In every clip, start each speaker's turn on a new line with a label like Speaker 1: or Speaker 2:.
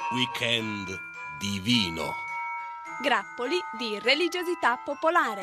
Speaker 1: Weekend divino.
Speaker 2: Grappoli di religiosità popolare.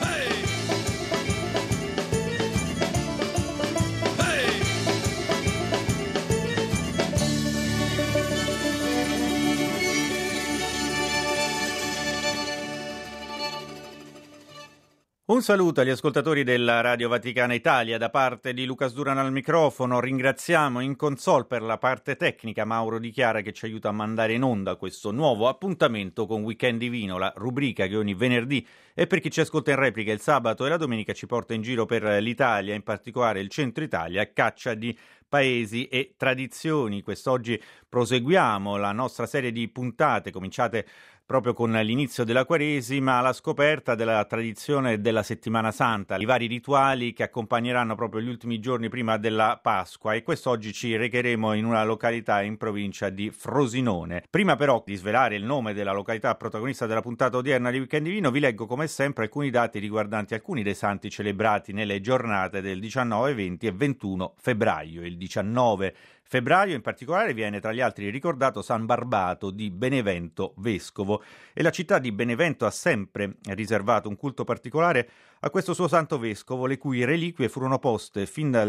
Speaker 3: Un saluto agli ascoltatori della Radio Vaticana Italia da parte di Lucas Duran al microfono. Ringraziamo in console per la parte tecnica Mauro Di Chiara che ci aiuta a mandare in onda questo nuovo appuntamento con Weekend Divino, la rubrica che ogni venerdì e per chi ci ascolta in replica il sabato e la domenica ci porta in giro per l'Italia, in particolare il centro Italia, a caccia di paesi e tradizioni. Quest'oggi proseguiamo la nostra serie di puntate cominciate proprio con l'inizio della Quaresima, alla scoperta della tradizione della Settimana Santa, i vari rituali che accompagneranno proprio gli ultimi giorni prima della Pasqua, e quest'oggi ci recheremo in una località in provincia di Frosinone. Prima però di svelare il nome della località protagonista della puntata odierna di Weekend Divino, vi leggo come sempre alcuni dati riguardanti alcuni dei santi celebrati nelle giornate del 19, 20 e 21 febbraio. Il 19 febbraio in particolare viene tra gli altri ricordato San Barbato di Benevento vescovo, e la città di Benevento ha sempre riservato un culto particolare a questo suo santo vescovo, le cui reliquie furono poste fin dal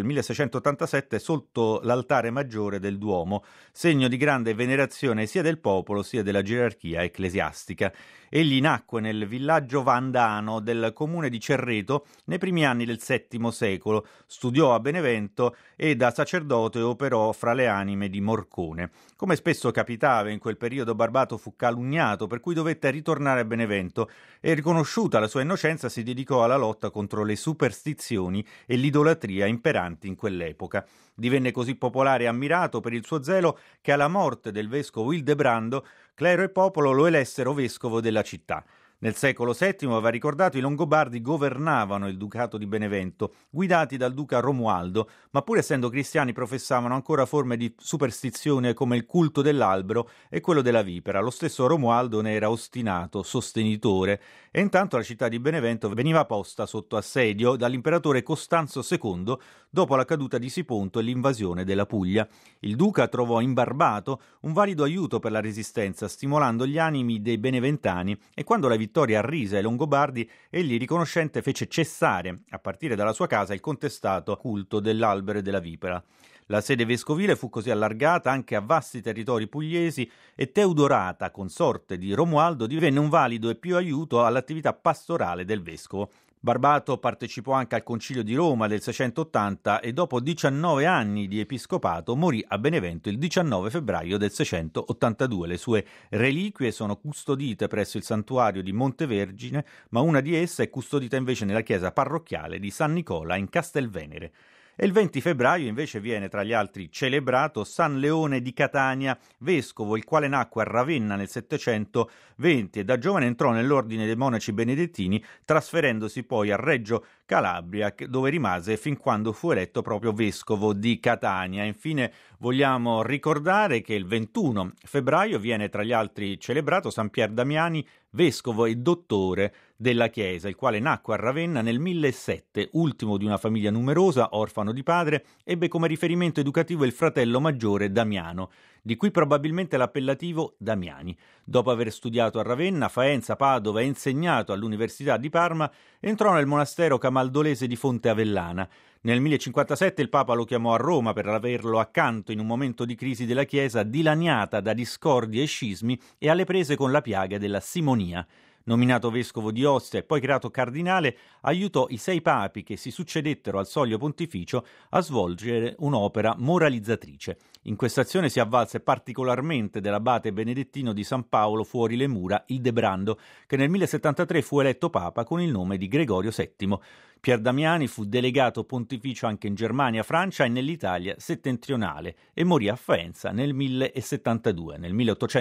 Speaker 3: 1687 sotto l'altare maggiore del Duomo, segno di grande venerazione sia del popolo sia della gerarchia ecclesiastica. Egli nacque nel villaggio vandano del comune di Cerreto nei primi anni del VII secolo, studiò a Benevento e da sacerdote operò fra le anime di Morcone. Come spesso capitava in quel periodo, Barbato fu calunniato, per cui dovette ritornare a Benevento e, riconosciuta la sua innocenza, si dedicò alla lotta contro le superstizioni e l'idolatria imperanti in quell'epoca. Divenne così popolare e ammirato per il suo zelo che alla morte del vescovo Ildebrando, clero e popolo lo elessero vescovo della città. Nel secolo VII, va ricordato, i Longobardi governavano il ducato di Benevento, guidati dal duca Romualdo, ma pur essendo cristiani professavano ancora forme di superstizione come il culto dell'albero e quello della vipera. Lo stesso Romualdo ne era ostinato sostenitore, e intanto la città di Benevento veniva posta sotto assedio dall'imperatore Costanzo II dopo la caduta di Siponto e l'invasione della Puglia. Il duca trovò in Barbato un valido aiuto per la resistenza, stimolando gli animi dei beneventani, e quando la vittoria arrise ai Longobardi, egli, riconoscente, fece cessare, a partire dalla sua casa, il contestato culto dell'albero e della vipera. La sede vescovile fu così allargata anche a vasti territori pugliesi, e Teodorata, consorte di Romualdo, divenne un valido e più aiuto all'attività pastorale del vescovo. Barbato partecipò anche al Concilio di Roma del 680 e dopo 19 anni di episcopato morì a Benevento il 19 febbraio del 682. Le sue reliquie sono custodite presso il santuario di Montevergine, ma una di esse è custodita invece nella chiesa parrocchiale di San Nicola in Castelvenere. E il 20 febbraio invece viene tra gli altri celebrato San Leone di Catania, vescovo, il quale nacque a Ravenna nel 720 e da giovane entrò nell'ordine dei monaci benedettini, trasferendosi poi a Reggio Calabria, dove rimase fin quando fu eletto proprio vescovo di Catania. Infine vogliamo ricordare che il 21 febbraio viene tra gli altri celebrato San Pier Damiani, vescovo e dottore della Chiesa, il quale nacque a Ravenna nel 1007, ultimo di una famiglia numerosa, orfano di padre. Ebbe come riferimento educativo il fratello maggiore Damiano, di cui probabilmente l'appellativo Damiani. Dopo aver studiato a Ravenna, Faenza, Padova e insegnato all'Università di Parma, entrò nel monastero camaldolese di Fonte Avellana. Nel 1057 il Papa lo chiamò a Roma per averlo accanto in un momento di crisi della Chiesa dilaniata da discordie e scismi e alle prese con la piaga della simonia. Nominato vescovo di Ostia e poi creato cardinale, aiutò i 6 papi che si succedettero al soglio pontificio a svolgere un'opera moralizzatrice. In questa azione si avvalse particolarmente dell'abate benedettino di San Paolo fuori le mura, Ildebrando, che nel 1073 fu eletto papa con il nome di Gregorio VII. Pier Damiani fu delegato pontificio anche in Germania, Francia e nell'Italia settentrionale e morì a Faenza nel 1072. Nel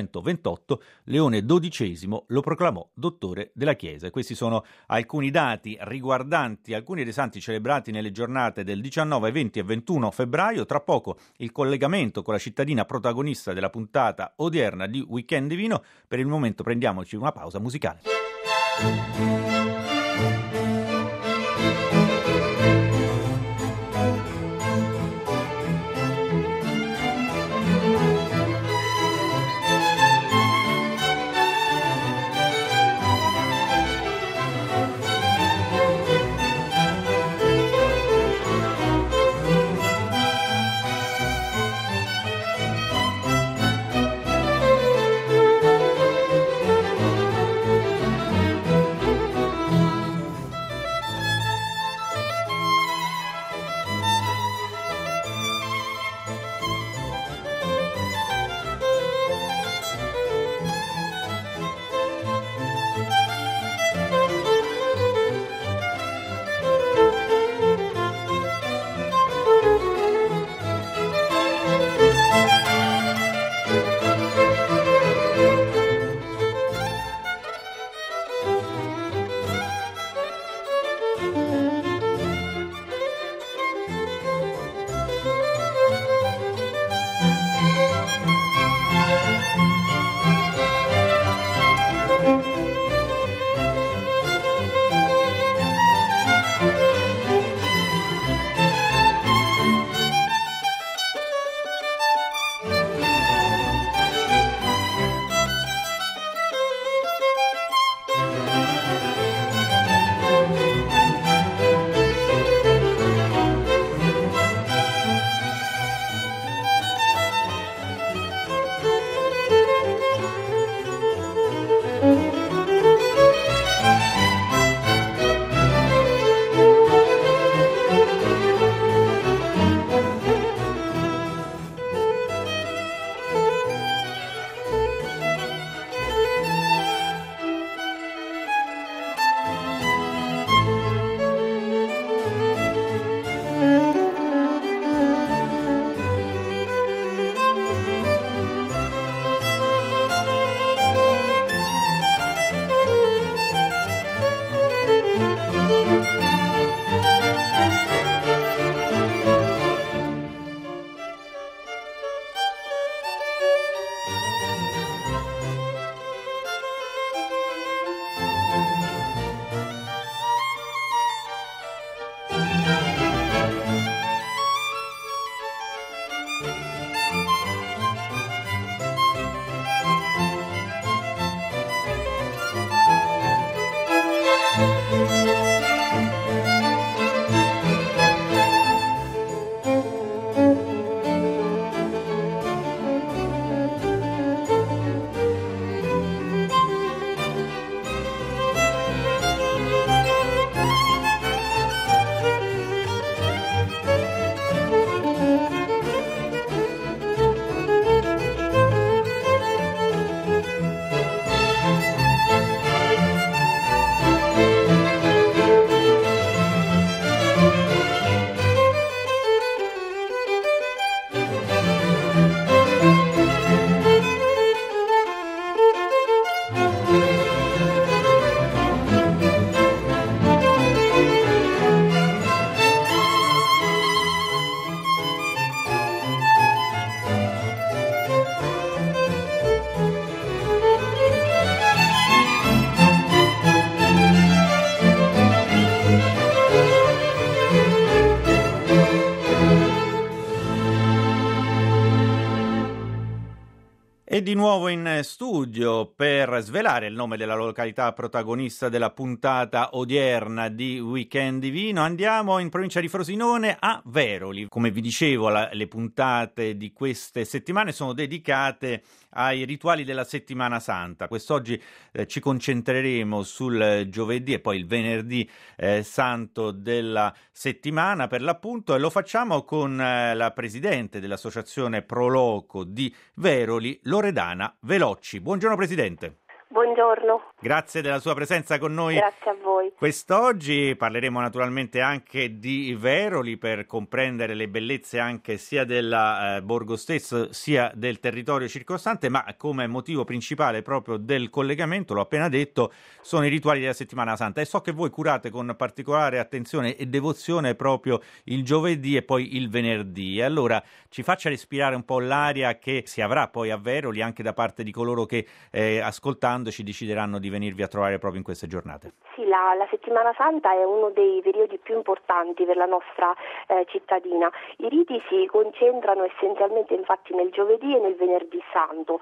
Speaker 3: 1828 Leone XII lo proclamò dottore della Chiesa. Questi sono alcuni dati riguardanti alcuni dei santi celebrati nelle giornate del 19, 20 e 21 febbraio. Tra poco il collegamento con la cittadina protagonista della puntata odierna di Weekend Divino. Per il momento prendiamoci una pausa musicale. E di nuovo in studio per svelare il nome della località protagonista della puntata odierna di Weekend Divino andiamo in provincia di Frosinone a Veroli. Come vi dicevo, le puntate di queste settimane sono dedicate ai rituali della Settimana Santa. Quest'oggi ci concentreremo sul giovedì e poi il venerdì santo della settimana per l'appunto, e lo facciamo con la presidente dell'associazione Pro Loco di Veroli, Loredana Velocci. Buongiorno Presidente.
Speaker 4: Buongiorno.
Speaker 3: Grazie della sua presenza con noi.
Speaker 4: Grazie a voi.
Speaker 3: Quest'oggi parleremo naturalmente anche di Veroli per comprendere le bellezze anche sia del borgo stesso sia del territorio circostante, ma come motivo principale proprio del collegamento, l'ho appena detto, sono i rituali della Settimana Santa, e so che voi curate con particolare attenzione e devozione proprio il giovedì e poi il venerdì. E allora ci faccia respirare un po' l'aria che si avrà poi a Veroli anche da parte di coloro che ascoltandoci decideranno di venirvi a trovare proprio in queste giornate.
Speaker 4: Sì, la Settimana Santa è uno dei periodi più importanti per la nostra cittadina. I riti si concentrano essenzialmente infatti nel giovedì e nel venerdì santo.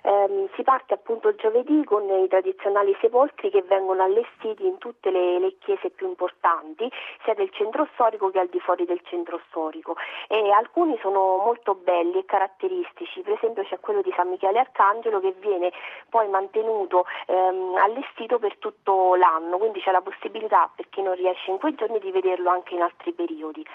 Speaker 4: Si parte appunto il giovedì con i tradizionali sepolcri che vengono allestiti in tutte le chiese più importanti, sia del centro storico che al di fuori del centro storico, e alcuni sono molto belli e caratteristici. Per esempio c'è quello di San Michele Arcangelo che viene poi mantenuto allestito per tutto l'anno, quindi c'è la possibilità per chi non riesce in quei giorni di vederlo anche in altri periodi.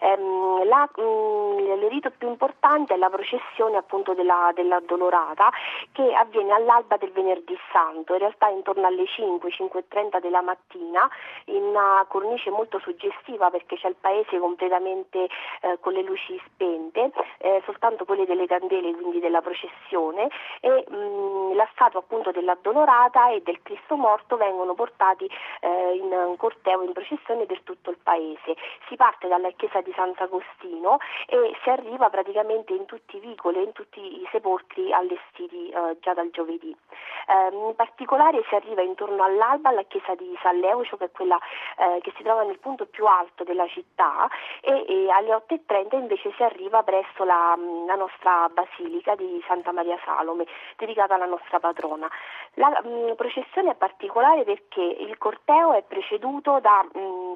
Speaker 4: Il rito più importante è la processione appunto dell'Addolorata, che avviene all'alba del venerdì santo, in realtà intorno alle 5:30 della mattina, in una cornice molto suggestiva perché c'è il paese completamente con le luci spente, soltanto quelle delle candele, quindi della processione, e la statua appunto dell'Addolorata e del Cristo morto vengono portati in un corteo, in processione per tutto il paese. Si parte dalla chiesa di Sant'Agostino e si arriva praticamente in tutti i vicoli, in tutti i sepolcri allestiti già dal giovedì. In particolare si arriva intorno all'alba alla chiesa di San Leucio, che è quella che si trova nel punto più alto della città, e alle 8:30 invece si arriva presso la nostra basilica di Santa Maria Salome, dedicata alla nostra patrona. La processione è particolare perché il corteo è preceduto da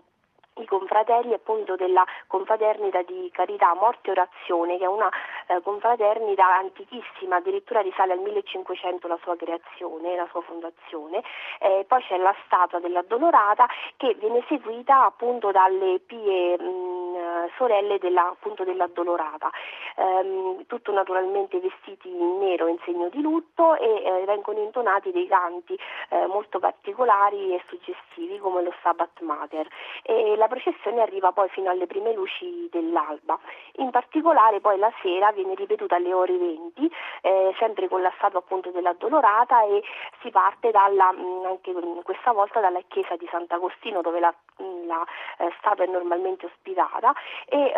Speaker 4: i confratelli appunto della confraternita di carità Morte e Orazione, che è una confraternita antichissima, addirittura risale al 1500 la sua creazione, la sua fondazione. Poi c'è la statua dell'Addolorata che viene seguita appunto dalle pie sorelle appunto dell'Addolorata, tutto naturalmente vestiti in nero in segno di lutto, e vengono intonati dei canti molto particolari e suggestivi come lo Stabat Mater, e la processione arriva poi fino alle prime luci dell'alba. In particolare poi la sera viene ripetuta alle ore 20, sempre con la statua appunto dell'Addolorata, e si parte anche questa volta dalla chiesa di Sant'Agostino, dove la statua è normalmente ospitata, e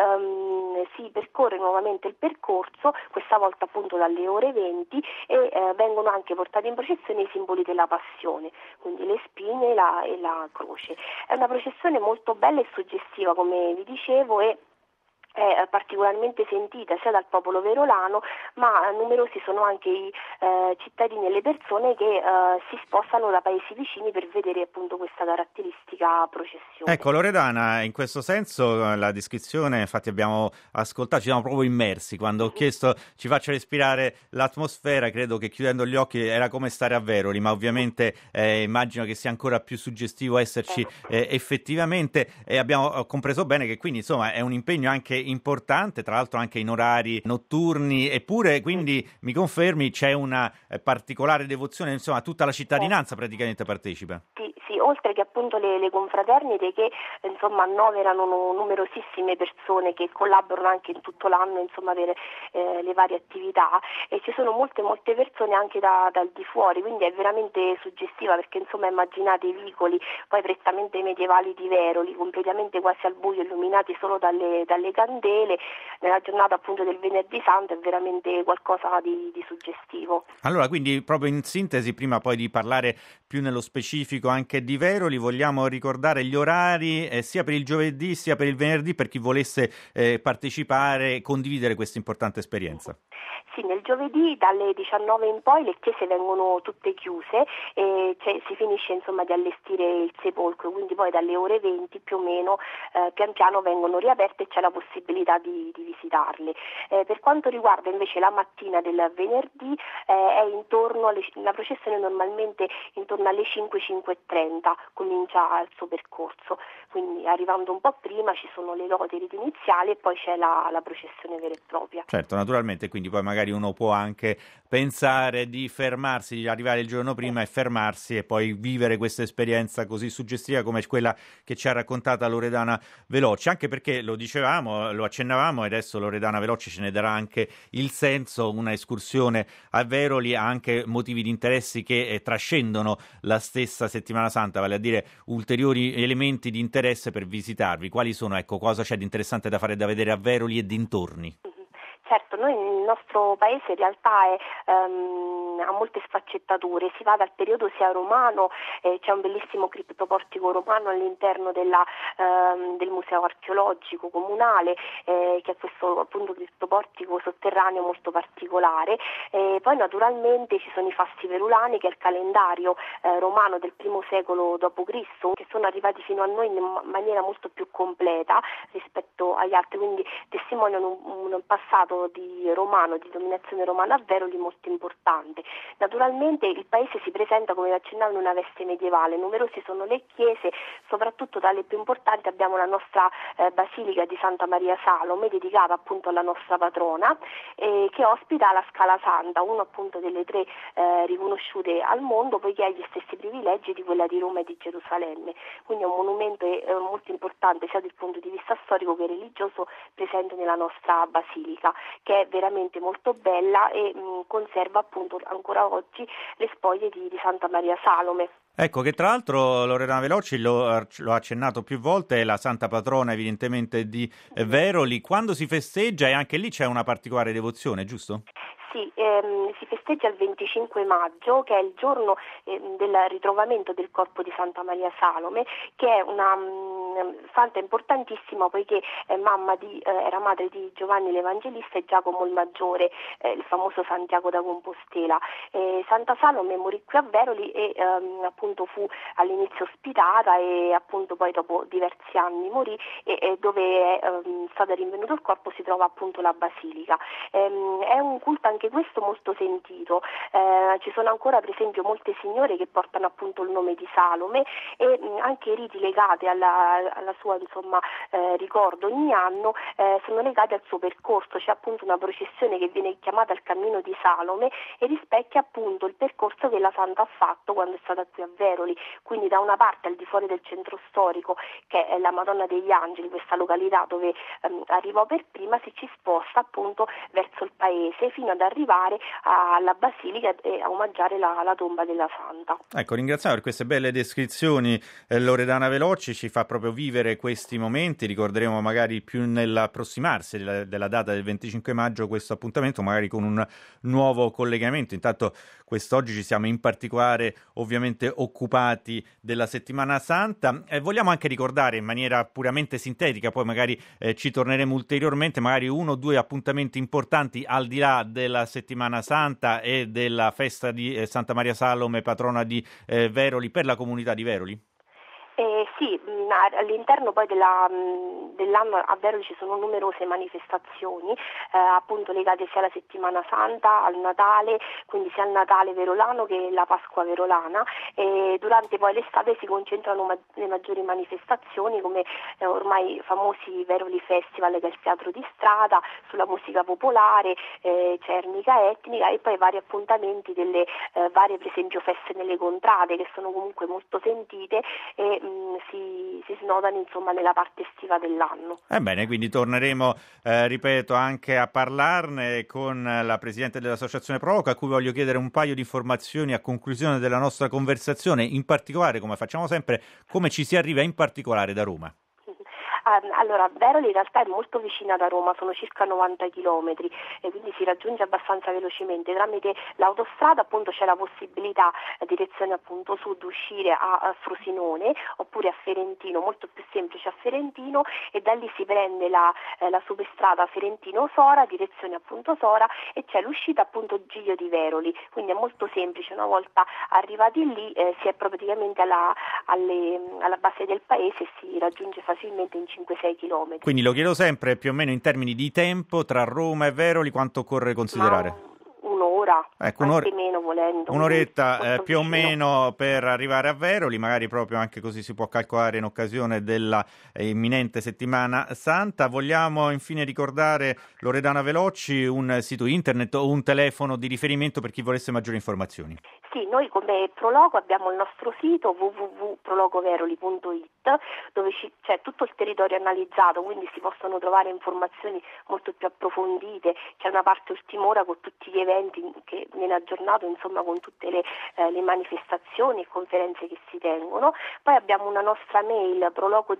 Speaker 4: si percorre nuovamente il percorso, questa volta appunto dalle ore 20, e vengono anche portati in processione i simboli della passione, quindi le spine e la croce. È una processione molto bella e suggestiva, come vi dicevo, e è particolarmente sentita sia dal popolo verolano, ma numerosi sono anche i cittadini e le persone che si spostano da paesi vicini per vedere appunto questa caratteristica processione.
Speaker 3: Ecco, Loredana, in questo senso la descrizione, infatti abbiamo ascoltato, ci siamo proprio immersi quando ho chiesto ci faccia respirare l'atmosfera, credo che chiudendo gli occhi era come stare a Veroli, ma ovviamente immagino che sia ancora più suggestivo esserci effettivamente, e abbiamo compreso bene che quindi insomma è un impegno anche importante, tra l'altro anche in orari notturni, eppure quindi mi confermi c'è una particolare devozione, insomma tutta la cittadinanza praticamente partecipa.
Speaker 4: Sì, oltre che appunto le confraternite che insomma annoverano numerosissime persone che collaborano anche in tutto l'anno insomma per le varie attività, e ci sono molte persone anche dal di fuori, quindi è veramente suggestiva, perché insomma immaginate i vicoli poi prettamente medievali di Veroli, completamente quasi al buio, illuminati solo dalle candele, nella giornata appunto del Venerdì Santo, è veramente qualcosa di suggestivo.
Speaker 3: Allora, quindi proprio in sintesi, prima poi di parlare più nello specifico anche di Veroli, vogliamo ricordare gli orari sia per il giovedì sia per il venerdì per chi volesse partecipare e condividere questa importante esperienza.
Speaker 4: Sì, nel giovedì dalle 19 in poi le chiese vengono tutte chiuse e si finisce insomma di allestire il sepolcro, quindi poi dalle ore 20 più o meno pian piano vengono riaperte e c'è la possibilità di visitarle. Per quanto riguarda invece la mattina del venerdì è intorno la processione normalmente intorno alle 5:30 comincia il suo percorso, quindi arrivando un po' prima ci sono le lodi e riti iniziali e poi c'è la processione vera e propria.
Speaker 3: Certo, naturalmente, quindi poi magari uno può anche pensare di fermarsi, di arrivare il giorno prima e fermarsi e poi vivere questa esperienza così suggestiva come quella che ci ha raccontata Loredana Veloci, anche perché lo dicevamo, lo accennavamo e adesso Loredana Veloci ce ne darà anche il senso. Una escursione a Veroli ha anche motivi di interessi che trascendono la stessa Settimana Santa, vale a dire ulteriori elementi di interesse per visitarvi. Quali sono? Ecco, cosa c'è di interessante da fare e da vedere a Veroli e dintorni?
Speaker 4: Certo, noi il nostro paese in realtà ha molte sfaccettature, si va dal periodo sia romano, c'è un bellissimo criptoportico romano all'interno del museo archeologico comunale, che è questo appunto criptoportico sotterraneo molto particolare, poi naturalmente ci sono i fasti verulani, che è il calendario romano del I secolo d.C., che sono arrivati fino a noi in maniera molto più completa rispetto agli altri, quindi testimoniano un passato di dominazione romana a Veroli molto importante. Naturalmente il paese si presenta, come accennavo, in una veste medievale, numerose sono le chiese, soprattutto tra le più importanti abbiamo la nostra Basilica di Santa Maria Salome, dedicata appunto alla nostra patrona, che ospita la Scala Santa, una appunto delle tre riconosciute al mondo, poiché ha gli stessi privilegi di quella di Roma e di Gerusalemme, quindi è un monumento molto importante sia dal punto di vista storico che religioso presente nella nostra Basilica, che è veramente molto bella e conserva appunto ancora oggi le spoglie di Santa Maria Salome.
Speaker 3: Ecco, che tra l'altro Loredana Veloci lo ha accennato più volte, è la santa patrona evidentemente di Veroli. Quando si festeggia, e anche lì c'è una particolare devozione, giusto?
Speaker 4: Sì, si festeggia il 25 maggio, che è il giorno del ritrovamento del corpo di Santa Maria Salome, che è una santa importantissima, poiché era madre di Giovanni l'Evangelista e Giacomo il Maggiore, il famoso Santiago da Compostela. Santa Salome morì qui a Veroli e appunto fu all'inizio ospitata e appunto poi dopo diversi anni morì, e dove è stato rinvenuto il corpo si trova appunto la Basilica. È un culto anche questo molto sentito, ci sono ancora per esempio molte signore che portano appunto il nome di Salome, e anche i riti legati alla sua insomma ricordo ogni anno sono legati al suo percorso. C'è appunto una processione che viene chiamata il Cammino di Salome e rispecchia appunto il percorso che la Santa ha fatto quando è stata qui a Veroli, quindi da una parte al di fuori del centro storico, che è la Madonna degli Angeli, questa località dove arrivò per prima, si ci sposta appunto verso il paese fino ad arrivare alla Basilica e a omaggiare la tomba della Santa.
Speaker 3: Ecco, ringraziamo per queste belle descrizioni Loredana Veloci, ci fa proprio vivere questi momenti, ricorderemo magari più nell'approssimarsi della data del 25 maggio questo appuntamento, magari con un nuovo collegamento. Intanto quest'oggi ci siamo in particolare ovviamente occupati della Settimana Santa e vogliamo anche ricordare in maniera puramente sintetica, poi magari ci torneremo ulteriormente, magari 1 o 2 appuntamenti importanti al di là della Settimana Santa e della festa di Santa Maria Salome, patrona di Veroli, per la comunità di Veroli.
Speaker 4: Sì, all'interno poi dell'anno a Veroli ci sono numerose manifestazioni appunto legate sia alla Settimana Santa, al Natale, quindi sia al Natale verolano che la Pasqua verolana, e durante poi l'estate si concentrano le maggiori manifestazioni come ormai famosi Veroli Festival, che è il teatro di strada, sulla musica popolare, cernica etnica, e poi vari appuntamenti delle varie per esempio feste nelle contrade, che sono comunque molto sentite e si snodano insomma nella parte estiva dell'anno.
Speaker 3: Bene, quindi torneremo, ripeto, anche a parlarne con la Presidente dell'Associazione Proloco, a cui voglio chiedere un paio di informazioni a conclusione della nostra conversazione, in particolare, come facciamo sempre, come ci si arriva in particolare da Roma.
Speaker 4: Allora, Veroli in realtà è molto vicina da Roma, sono circa 90 chilometri e quindi si raggiunge abbastanza velocemente. Tramite l'autostrada appunto c'è la possibilità, direzione appunto sud, uscire a Frosinone oppure a Ferentino, molto più semplice a Ferentino, e da lì si prende la superstrada Ferentino-Sora, direzione appunto Sora, e c'è l'uscita appunto Giglio di Veroli, quindi è molto semplice. Una volta arrivati lì si è praticamente alla base del paese e si raggiunge facilmente in 5-6 chilometri.
Speaker 3: Quindi lo chiedo sempre, più o meno in termini di tempo, tra Roma e Veroli, quanto occorre considerare?
Speaker 4: Un'ora,
Speaker 3: ecco,
Speaker 4: anche meno volendo.
Speaker 3: Un'oretta più o meno per arrivare a Veroli, magari proprio anche così si può calcolare in occasione della imminente Settimana Santa. Vogliamo infine ricordare, Loredana Veloci, un sito internet o un telefono di riferimento per chi volesse maggiori informazioni?
Speaker 4: Sì, noi come Proloco abbiamo il nostro sito www.prolocoveroli.it, dove c'è tutto il territorio analizzato, quindi si possono trovare informazioni molto più approfondite. C'è una parte ultim'ora con tutti gli eventi che viene aggiornato, insomma, con tutte le manifestazioni e conferenze che si tengono. Poi abbiamo una nostra mail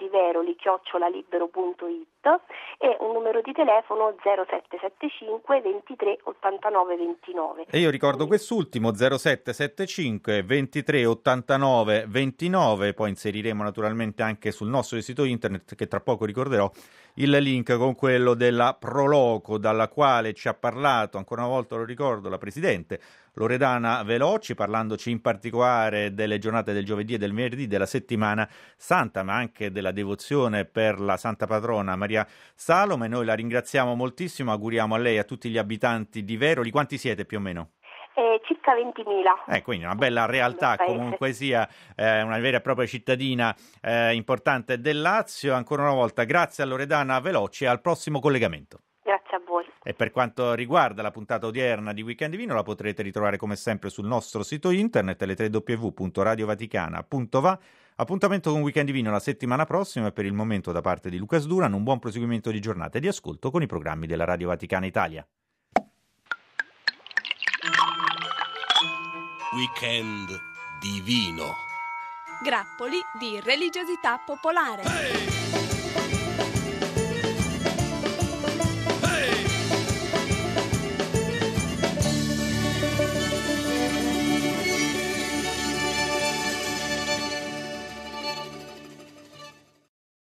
Speaker 4: prolocoveroli@libero.it e un numero di telefono 0775 23 89 29.
Speaker 3: E io ricordo quest'ultimo 0775 23 89 29, poi inseriremo naturalmente anche sul nostro sito internet, che tra poco ricorderò, il link con quello della Proloco, dalla quale ci ha parlato, ancora una volta lo ricordo, la Presidente Loredana Veloci, parlandoci in particolare delle giornate del giovedì e del venerdì della Settimana Santa, ma anche della devozione per la Santa Patrona Maria Salome. Noi la ringraziamo moltissimo, auguriamo a lei e a tutti gli abitanti di Veroli. Quanti siete più o meno?
Speaker 4: Circa 20.000.
Speaker 3: Quindi una bella realtà, comunque sia una vera e propria cittadina importante del Lazio. Ancora una volta grazie a Loredana Veloci e al prossimo collegamento.
Speaker 4: Grazie a voi.
Speaker 3: E per quanto riguarda la puntata odierna di Weekend Divino, la potrete ritrovare come sempre sul nostro sito internet, le www.radiovaticana.va. Appuntamento con Weekend Divino la settimana prossima, e per il momento da parte di Lucas Duran un buon proseguimento di giornata e di ascolto con i programmi della Radio Vaticana Italia.
Speaker 1: Weekend Divino.
Speaker 2: Grappoli di religiosità popolare.